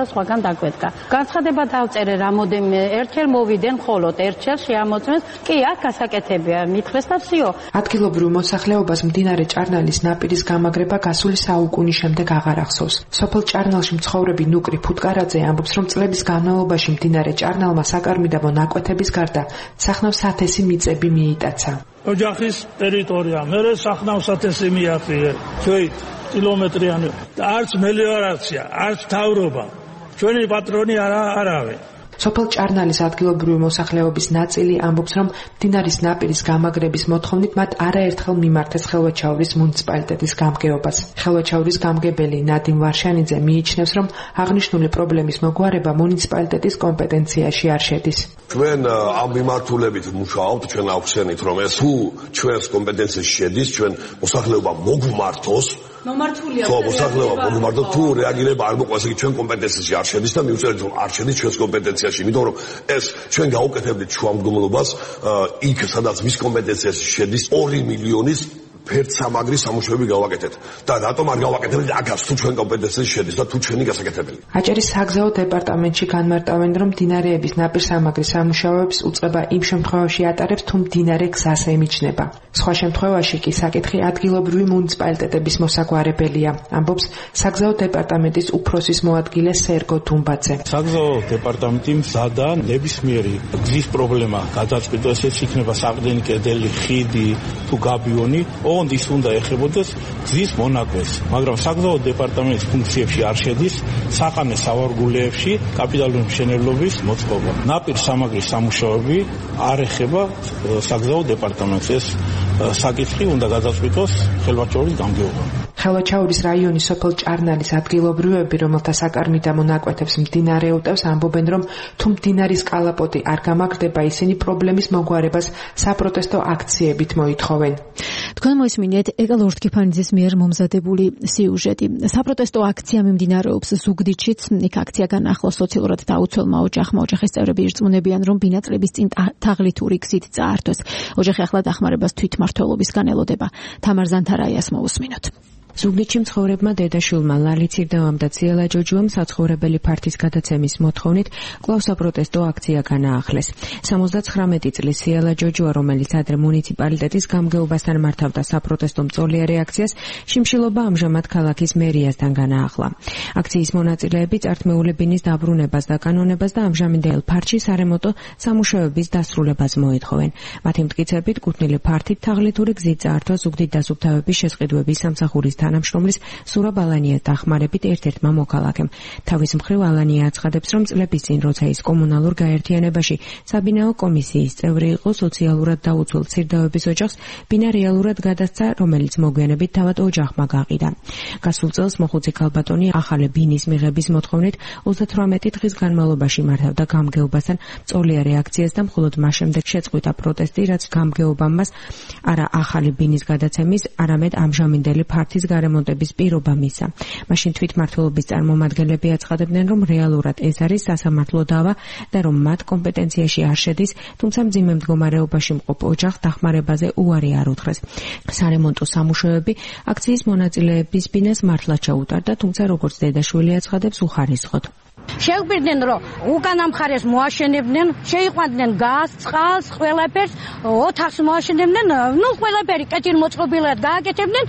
და სხვაგან დაგვედგა. განცხადება დავწერე რამოდენიმე ერთხელ მოვიდნენ მხოლოდ ერთხელ შეამოწმეს. კი, აქ გასაკეთებია, მითხრეს და всё. ადგილობრივ მოსახლეობას მდინარე ჭარნალის ნაპირის გამაგრება გასული საუკუნის შემდეგ აღარ ახსოვს. სოფელ ჭარნალში მცხოვრები ნუკრი ფუტკარაძე ამბობს, რომ წლების განმავლობაში მდინარე ჭარნალმა საკარმიდამო ნაკვეთების გარდა სახნავს ათასი მიწები მიიტაცა. ოჯახის ტერიტორია, მერე სახნავს ათასი მიაღწია. ჩვენით კილომეტრიანი არც მელიორაცია, არც თავრობა. ჩვენი პატრონი არა არავე. სოფელ ჭარნალის ადგილობრივი მოსახლეობის ნაწილი ამბობს, რომ მდინარის ნაპირის გამაგრების მოთხოვნით მათ არაერთხელ მიმართეს ხელვაჩაურის მუნიციპალიტეტის გამგეობას. ხელვაჩაურის გამგებელი ნადიმ ვარშანიძე მიიჩნევს, რომ აღნიშნული პრობლემის მოგვარება მუნიციპალიტეტის კომპეტენციაში არ შედის. ჩვენ ამ მიმართულებით მუშაობთ, ჩვენ აუხსენით, რომ ეს თუ ჩვენს კომპეტენციაში შედის, ჩვენ მოსახლეობა მოგვმართოს. მომართულია ხო, მოსახლეობა მოგმართოთ, თუ რეაგირება არ მოყვას, იგი ჩვენ კომპეტენციაში არ შედის და მივწერეთ, რომ არ შედის ჩვენს კომპეტენციაში, იმიტომ რომ ეს ჩვენ გავუკეთებდით შუამდგომლობას იქ, სადაც მის კომპეტენციაში შედის ორი მილიონის ფერდსამაგრის სამუშაოები გავაკეთეთ და რატომ არ გავაკეთებთ აქაც, თუ ჩვენ კომპეტენციაში შედის და თუ ჩვენი გასაკეთებელი. აჭარის საგზაო დეპარტამენტში განმარტავენ, რომ მდინარეების ნაპირსამაგრის სამუშაოებს უწყება იმ შემთხვევაში ატარებს, თუ მდინარე გზას ემიჯნება. სხვა შემთხვევაში კი საკითხი ადგილობრივი მუნიციპალიტეტების მოსაგვარებელია, ამბობს საგზაო დეპარტამენტის უფროსის მოადგილე სერგო დუმბაძე. საგზაო დეპარტამენტი მზადა ნებისმიერი გზის პრობლემა გადაწყვიტოს, ეს იქნება საყრდენი კედელი, ხიდი თუ გაბიონი, ოღონდ ის უნდა ეხებოდეს გზის მონაკვეთს, მაგრამ საგზაო დეპარტამენტის ფუნქციებში არ შედის საყანე სავარგულეებში კაპიტალური მშენებლობის მოწყობა. ნაპირსამაგრის სამუშაოები არ ეხება საგზაო დეპარტამენტს, ეს საკითხი უნდა გადაწყვიტოს ხელვაჩაურის გამგეობა. ხელვაჩაურის რაიონის სოფელ ჭარნალის ადგილობრივები, რომელთა საკარმიდამო ნაკვეთებს მდინარე უტევს, ამბობენ, რომ თუ მდინარის კალაპოტი არ გამაგრდება, ისინი პრობლემის მოგვარებას საპროტესტო აქციებით მოითხოვენ. თქვენ მოისმინეთ ეკალ ორთქიფანიძის მიერ მომზადებული სიუჟეტი. საპროტესტო აქცია მიმდინარეობს ზუგდიდშიც. იქ აქცია განახლოს სოციალურად დაუცველმა ოჯახმა. ოჯახის წევრები ირწმუნებიან, რომ ბინაწლების წინ თაღლითური გზით წაართვეს. ოჯახი ახლა დახმარებას თვითმმართველობისგან ელოდება. თამარ ზანთარაიას მოусმინოთ. ზუგდიდში მცხოვრებმა დედაშვილმა ლალი ცირდავამ და ციელა ჯოჯუამ საცხოვრებელი ფართის გადაცემის მოთხოვნით კვლავ საპროტესტო აქცია განაახლეს. სამოცდათხრამეტი წლის ციელა ჯოჯუა, რომელიც ადრე მუნიციპალიტეტის გამგეობასთან მართავდა საპროტესტო მწოლიარე აქციას, შიმშილობა ამჟამად ქალაქის მერიასთან განაახლა. აქციის მონაწილეები წართმეულებინის დაბრუნებას და კანონებას და ამჟამინდელ ფართში სარემონტო სამუშაოების დასრულებას მოითხოვენ. მათი მტკიცებით, კუთვნილი ფართით თაღლითური გზით წაართვა ზუგდიდ დასუფთავების შესყიდვების სამსახურის თანამშრომლის სურაბ ალანიას დახმარებით ერთ-ერთმა მოქალაქემ. თავის მხრივ ალანია აცხადებს, რომ წლების წინ, როცა ის კომუნალურ გაერთიანებაში საბინაო კომისიის წევრი იყო, სოციალურად დაუცველ ცირდავების ოჯახს ბინა რეალურად გადასცა, რომელიც მოგვიანებით თავად ოჯახმა გაყიდა. გასულ წელს მოხუცი ქალბატონი ახალი ბინის მიღების მოთხოვნით ოცდათვრამეტი დღის განმავლობაში მართავდა გამგეობასთან მწოლიარე აქციას და მხოლოდ მას შემდეგ შეწყვიტა პროტესტი, რაც გამგეობამ მას არა ახალი ბინის გადაცემის, არამედ ამჟამინდელი ფართის გარემონტების პირობა მისცა. მაშინ თვითმმართველობის წარმომადგენლები აცხადებდნენ, რომ რეალურად ეს არის სასამართლო დავა და რომ მათ კომპეტენციაში არ შედის, თუმცა მძიმე მდგომარეობაში მყოფ ოჯახს დახმარებაზე უარი არ უთხრეს. სარემონტო სამუშაოები აქციის მონაწილეების ბინას მართლა ჩაუტარდა, თუმცა როგორც დედაშვილი აცხადებს, უხარისხოდ. შეგვიდნენ, რომ უკანა მხარეს მოაშენებდნენ, შეიყვანდნენ გაზს, წყალს, ყველაფერს, ოთახს მოაშენებდნენ, ნუ ყველაფერი კეთილმოწყობილად გააკეთებდნენ.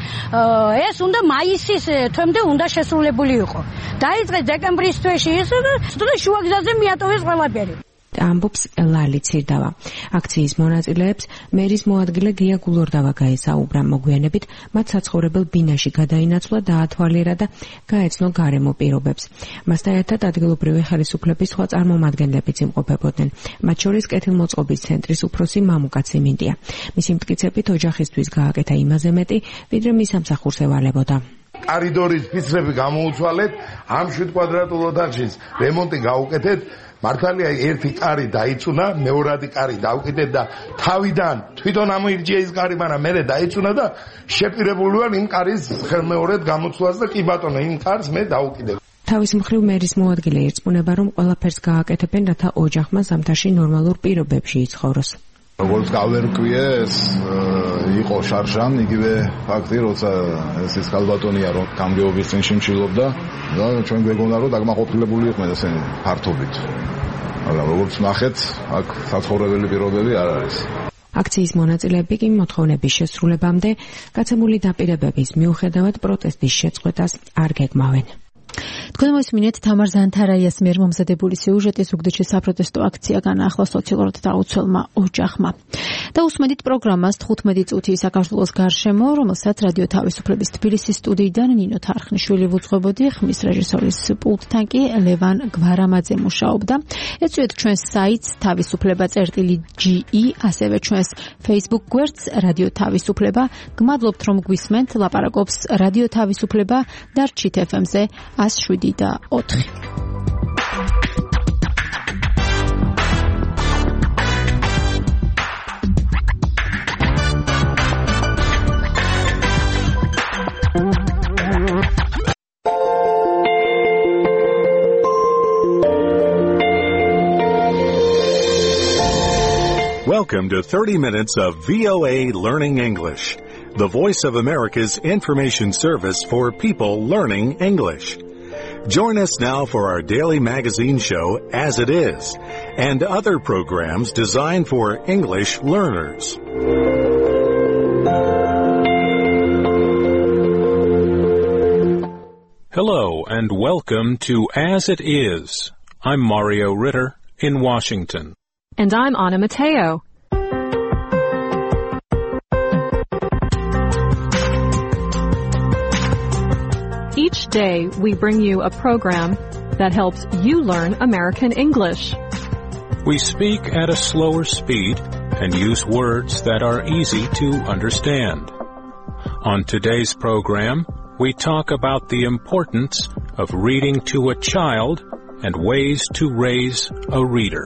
ეს უნდა მაისის თვემდე უნდა შესრულებული იყო. დაიწყეს დეკემბრის თვეში ის და შუაგზაზე მიატოვეს ყველაფერი. ამბობს ლალი ცირდავა. აქციის მონაწილეებს მერის მოადგილე გია გულორდავა გაესაუბრა. მოგვიანებით მათ საცხოვრებელ ბინაში გადაინაცვლა, დაათვალიერა და გაეცნო გარემო პირობებს. მასთან ერთად ადგილობრივი ხელისუფლების სხვა წარმომადგენლებიც იმყოფებოდნენ. მათ შორის კეთილმოწყობის ცენტრის უფროსი მამუკა ციმინტია. მისი მტკიცებით, ოჯახისთვის გააკეთა იმაზე მეტი, ვიდრე მის სამსახურს ევალებოდა. კორიდორის ფიცრები გამოუცვალეთ, ამ შვიდ კვადრატულ ოთახშიც რემონტი გაუკეთეთ. მართალია ერთი კარი დაიწუნა, მეორადი კარი დავკიდეთ და თავიდან თვითონ ამოირჩია ის კარი, მაგრამ მერე დაიწუნა და შეპირებული ვარ იმ კარის ხელმეორედ გამოცვლას და კი ბატონო, იმ კარს მე დავკიდებ. თავის მხრივ მერის მოადგილე ირწმუნება, რომ ყველაფერს გააკეთებენ, რათა ოჯახმა ზამთარში ნორმალურ პირობებში იცხოვროს. როგორც გავერკვიე, ეს იყო შარშან, იგივე ფაქტი, როცა ეს ის ქალბატონია რომ გამგეობის წინში მშილობდა და ჩვენ გვეგონა რომ დაგმაყოფილებული იყვნენ ესენი ფართობით. მაგრამ როგორც ნახეთ, აქ საცხოვრებელი პირობები არ არის. აქციის მონაწილეები კი მოთხოვნების შესრულებამდე გაცემული დაპირებების მიუხედავად პროტესტის შეწყვეტას არ გეგმავენ. თქვენ მოსმინეთ თამარ ზანთარაიას მიერ მომზადებული სიუჟეტი ზუგდიდში საპროტესტო აქცია განაახლა სოციალურად დაუცველმა ოჯახმა. და უსმენთ პროგრამას თხუთმეტი წუთი საქართველოს გარშემო, რომელსაც რადიო თავისუფლების თბილისის სტუდიიდან ნინო თარხნიშვილი ვუძღვებოდი, ხმის რეჟისორის პულტთან კი ლევან გვარამაძე მუშაობდა. ეწვიეთ ჩვენს საიტს თავისუფლება წერტილი ჯი ი, ასევე ჩვენს Facebook გვერდს რადიო თავისუფლება. გმადლობთ რომ გვისმენთ, ლაპარაკობს რადიო თავისუფლება და რჩით ეფ ემ-ზე ას შვიდი და ოთხი. Welcome to thirty minutes of V O A Learning English, the Voice of America's information service for people learning English. Join us now for our daily magazine show, As It Is, and other programs designed for English learners. Hello and welcome to As It Is. I'm Mario Ritter in Washington. And I'm Anna Mateo. Each day we bring you a program that helps you learn American English. We speak at a slower speed and use words that are easy to understand. On today's program, we talk about the importance of reading to a child and ways to raise a reader.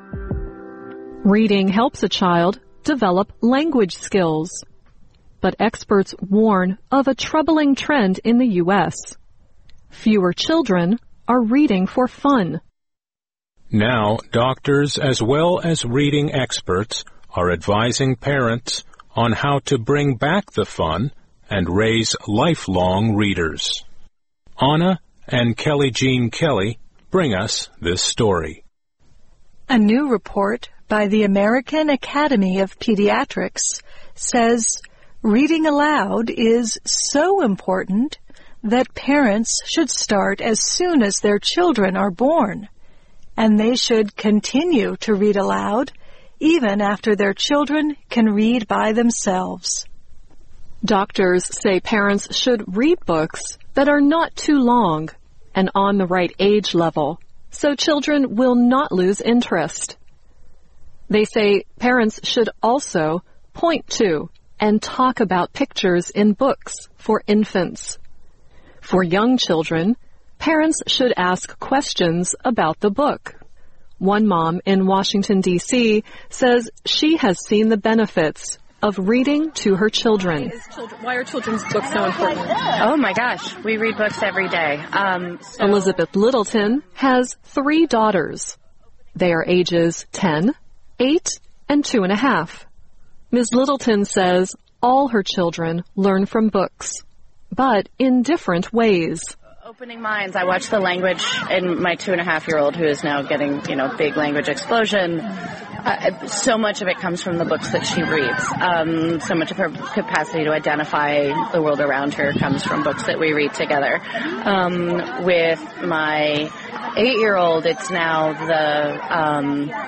Reading helps a child develop language skills. But experts warn of a troubling trend in the U S. Fewer children are reading for fun. Now, doctors as well as reading experts are advising parents on how to bring back the fun and raise lifelong readers. Anna and Kelly Jean Kelly bring us this story. A new report by the American Academy of Pediatrics says reading aloud is so important that parents should start as soon as their children are born, and they should continue to read aloud even after their children can read by themselves. Doctors say parents should read books that are not too long and on the right age level, so children will not lose interest. They say parents should also point to and talk about pictures in books for infants. For young children, parents should ask questions about the book. One mom in Washington, D C says she has seen the benefits of reading to her children. Why are children's books so important? Oh my gosh, we read books every day. Um, so Elizabeth Littleton has three daughters. They are ages ten, eight, and two and a half. Miz Littleton says all her children learn from books, but in different ways. Opening minds. I watch the language in my two and a half year old who is now getting, you know, big language explosion. Uh, so much of it comes from the books that she reads. Um, so much of her capacity to identify the world around her comes from books that we read together. Um, with my eight year old, it's now the, um,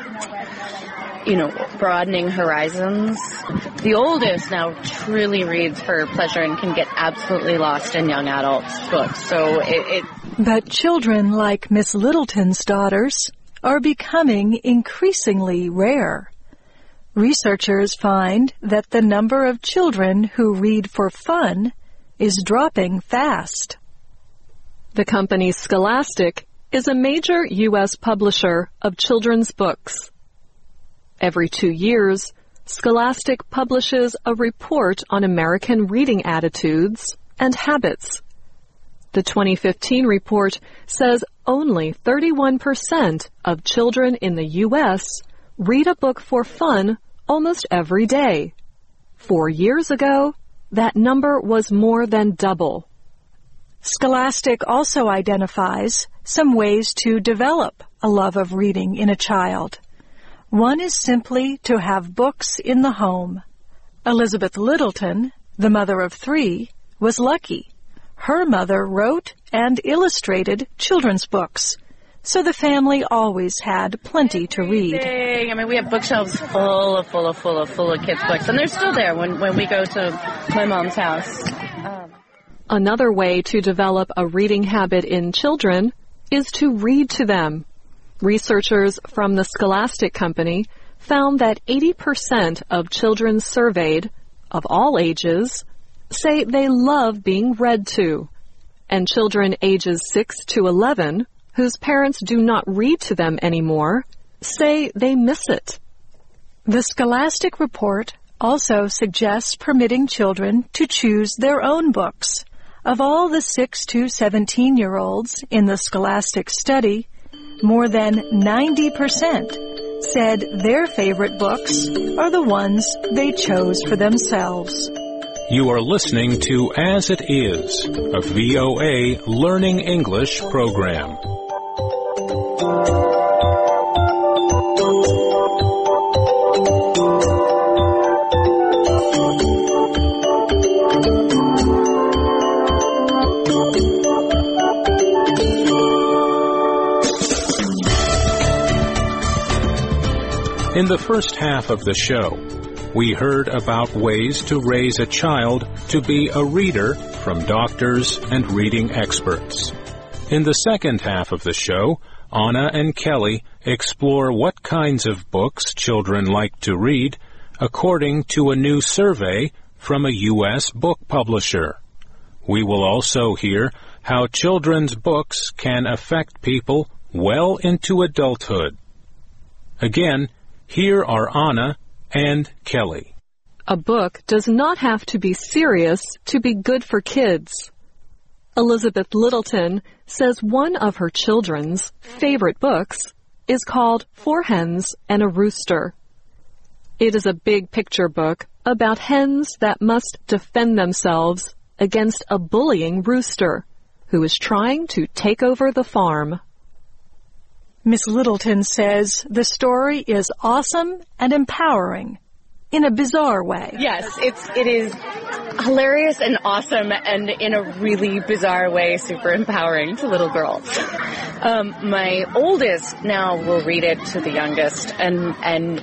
you know, broadening horizons. The oldest now truly reads for pleasure and can get absolutely lost in young adults' books. So it, it But children like Miss Littleton's daughters are becoming increasingly rare. Researchers find that the number of children who read for fun is dropping fast. The company Scholastic is a major U S publisher of children's books. Every two years, Scholastic publishes a report on American reading attitudes and habits. The twenty fifteen report says only thirty-one percent of children in the U S read a book for fun almost every day. Four years ago, that number was more than double. Scholastic also identifies some ways to develop a love of reading in a child. One is simply to have books in the home. Elizabeth Littleton, the mother of three, was lucky. Her mother wrote and illustrated children's books, so the family always had plenty to read. I mean, we have bookshelves full of, full of, full of, full of kids' books, and they're still there when, when we go to my mom's house. Um. Another way to develop a reading habit in children is to read to them. Researchers from the Scholastic Company found that eighty percent of children surveyed, of all ages, say they love being read to. And children ages six to eleven, whose parents do not read to them anymore, say they miss it. The Scholastic Report also suggests permitting children to choose their own books. Of all the six to seventeen-year-olds in the Scholastic study, more than ninety percent said their favorite books are the ones they chose for themselves. You are listening to As It Is, a V O A Learning English program. In the first half of the show, we heard about ways to raise a child to be a reader from doctors and reading experts. In the second half of the show, Anna and Kelly explore what kinds of books children like to read according to a new survey from a U S book publisher. We will also hear how children's books can affect people well into adulthood. Again, here are Anna and Kelly. A book does not have to be serious to be good for kids. Elizabeth Littleton says one of her children's favorite books is called Four Hens and a Rooster. It is a big picture book about hens that must defend themselves against a bullying rooster who is trying to take over the farm. Miss Littleton says the story is awesome and empowering in a bizarre way. Yes, it's it is hilarious and awesome, and in a really bizarre way, super empowering to little girls. Um, my oldest now will read it to the youngest, and and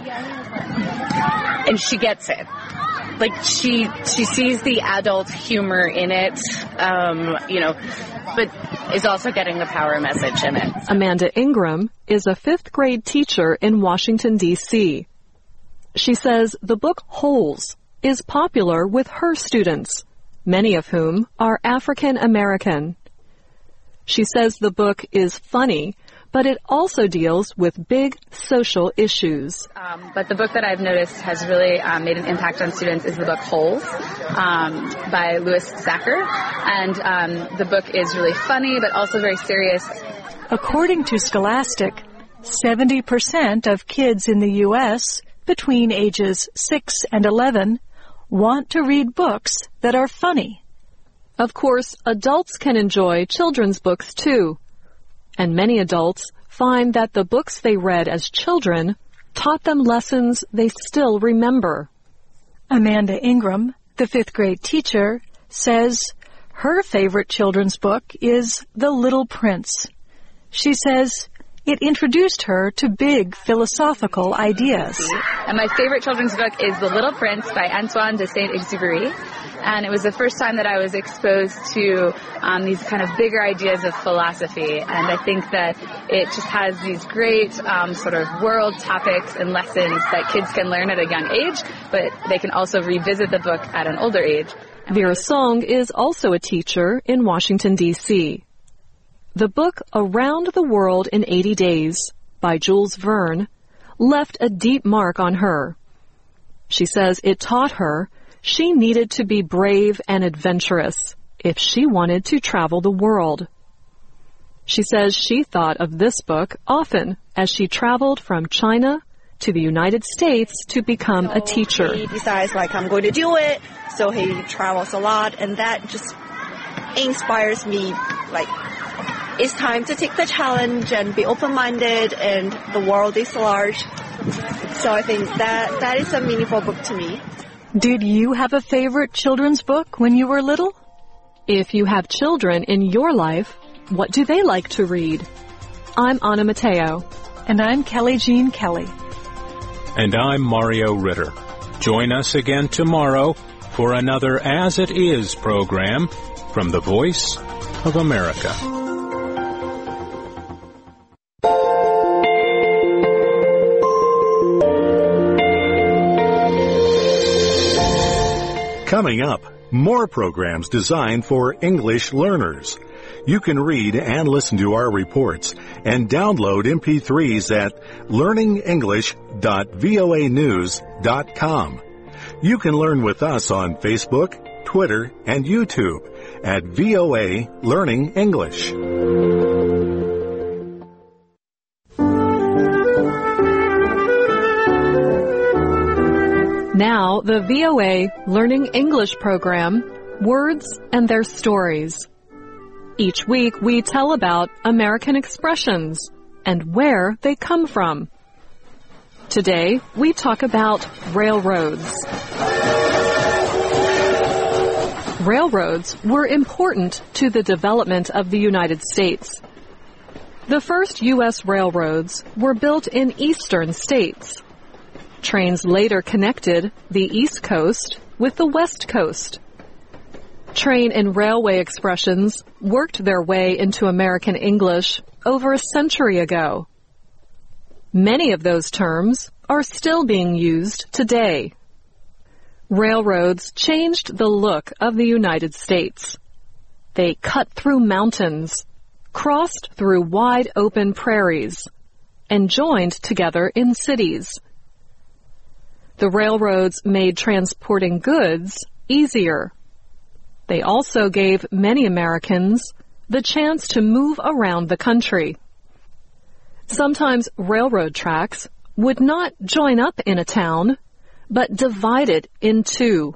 and she gets it. Like she she sees the adult humor in it, um, you know, but is also getting the power message in it. Amanda Ingram is a fifth grade teacher in Washington, D C She says the book Holes is popular with her students, many of whom are African American. She says the book is funny, but it also deals with big social issues. Um, but the book that I've noticed has really um, made an impact on students is the book Holes um, by Louis Zacher. And um, the book is really funny, but also very serious. According to Scholastic, seventy percent of kids in the U S between ages six and eleven want to read books that are funny. Of course, adults can enjoy children's books too. And many adults find that the books they read as children taught them lessons they still remember. Amanda Ingram, the fifth grade teacher, says her favorite children's book is The Little Prince. She says it introduced her to big philosophical ideas. And my favorite children's book is The Little Prince by Antoine de Saint-Exupéry. And it was the first time that I was exposed to um, these kind of bigger ideas of philosophy. And I think that it just has these great um, sort of world topics and lessons that kids can learn at a young age, but they can also revisit the book at an older age. Vera Song is also a teacher in Washington, D C The book Around the World in eighty days by Jules Verne left a deep mark on her. She says it taught her she needed to be brave and adventurous if she wanted to travel the world. She says she thought of this book often as she traveled from China to the United States to become a teacher. He decides, like, I'm going to do it, so he travels a lot, and that just inspires me, like, it's time to take the challenge and be open-minded, and the world is large. So I think that that is a meaningful book to me. Did you have a favorite children's book when you were little? If you have children in your life, what do they like to read? I'm Anna Mateo. And I'm Kelly Jean Kelly. And I'm Mario Ritter. Join us again tomorrow for another As It Is program from the Voice of America. Coming up, more programs designed for English learners. You can read and listen to our reports and download M P threes at learning english dot voa news dot com. You can learn with us on Facebook, Twitter, and YouTube at V O A Learning English. Now, the V O A Learning English program, Words and Their Stories. Each week, we tell about American expressions and where they come from. Today, we talk about railroads. Railroads were important to the development of the United States. The first U S railroads were built in eastern states. Trains later connected the East Coast with the West Coast. Train and railway expressions worked their way into American English over a century ago. Many of those terms are still being used today. Railroads changed the look of the United States. They cut through mountains, crossed through wide open prairies, and joined together in cities. The railroads made transporting goods easier. They also gave many Americans the chance to move around the country. Sometimes railroad tracks would not join up in a town, but divide it in two.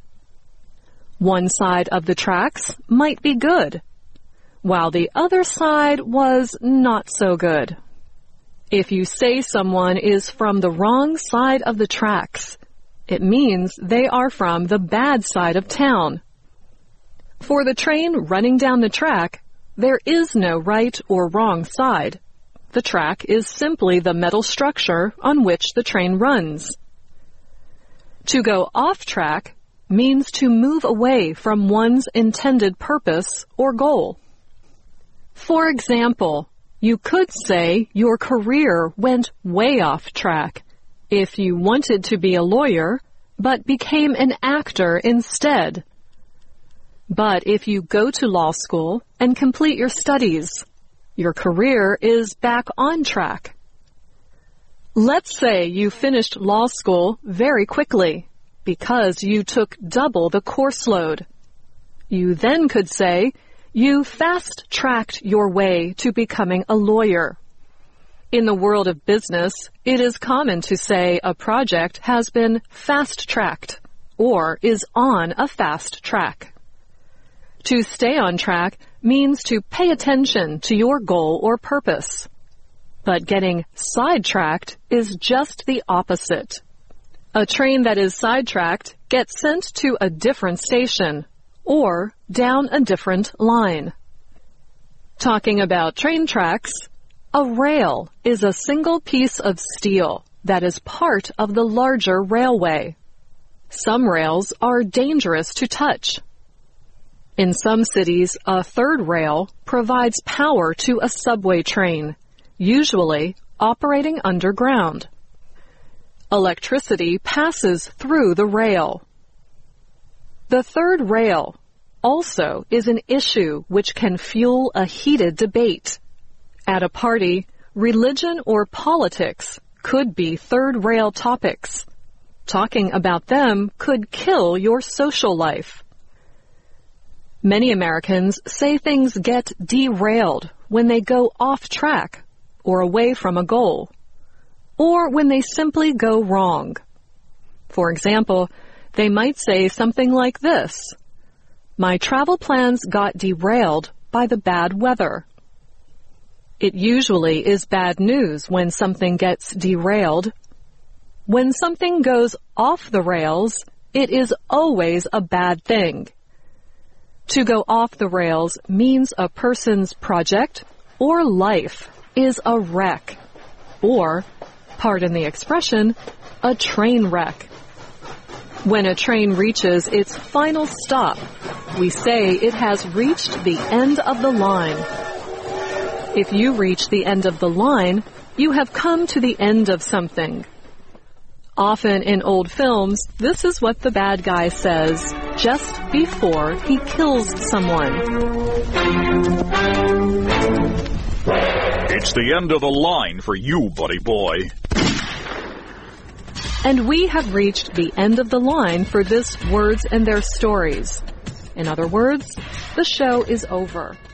One side of the tracks might be good, while the other side was not so good. If you say someone is from the wrong side of the tracks, it means they are from the bad side of town. For the train running down the track, there is no right or wrong side. The track is simply the metal structure on which the train runs. To go off track means to move away from one's intended purpose or goal. For example, you could say your career went way off track if you wanted to be a lawyer but became an actor instead. But if you go to law school and complete your studies, your career is back on track. Let's say you finished law school very quickly because you took double the course load. You then could say you fast-tracked your way to becoming a lawyer. In the world of business, it is common to say a project has been fast-tracked or is on a fast track. To stay on track means to pay attention to your goal or purpose. But getting sidetracked is just the opposite. A train that is sidetracked gets sent to a different station or down a different line. Talking about train tracks, a rail is a single piece of steel that is part of the larger railway. Some rails are dangerous to touch. In some cities, a third rail provides power to a subway train, usually operating underground. Electricity passes through the rail. The third rail also is an issue which can fuel a heated debate. At a party, religion or politics could be third rail topics. Talking about them could kill your social life. Many Americans say things get derailed when they go off track or away from a goal, or when they simply go wrong. For example, they might say something like this: "My travel plans got derailed by the bad weather." It usually is bad news when something gets derailed. When something goes off the rails, it is always a bad thing. To go off the rails means a person's project or life is a wreck, or, pardon the expression, a train wreck. When a train reaches its final stop, we say it has reached the end of the line. If you reach the end of the line, you have come to the end of something. Often in old films, this is what the bad guy says just before he kills someone. It's the end of the line for you, buddy boy. And we have reached the end of the line for this Words and Their Stories. In other words, the show is over.